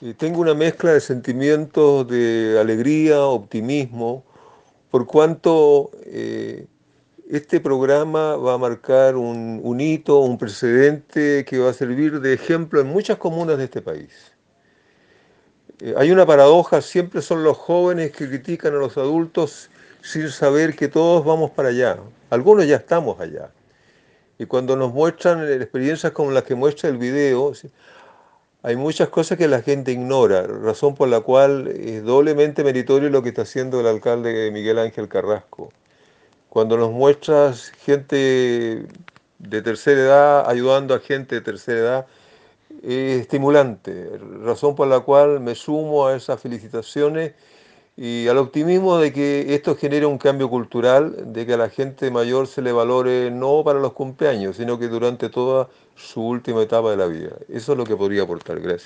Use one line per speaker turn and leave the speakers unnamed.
Tengo una mezcla de sentimientos de alegría, optimismo, por cuanto este programa va a marcar un hito, un precedente que va a servir de ejemplo en muchas comunas de este país. Hay una paradoja, siempre son los jóvenes que critican a los adultos sin saber que todos vamos para allá. Algunos ya estamos allá. Y cuando nos muestran experiencias como las que muestra el video, ¿sí? Hay muchas cosas que la gente ignora, razón por la cual es doblemente meritorio lo que está haciendo el alcalde Miguel Ángel Carrasco. Cuando nos muestras gente de tercera edad ayudando a gente de tercera edad, es estimulante, razón por la cual me sumo a esas felicitaciones y al optimismo de que esto genere un cambio cultural, de que a la gente mayor se le valore no para los cumpleaños, sino que durante toda su última etapa de la vida. Eso es lo que podría aportar. Gracias.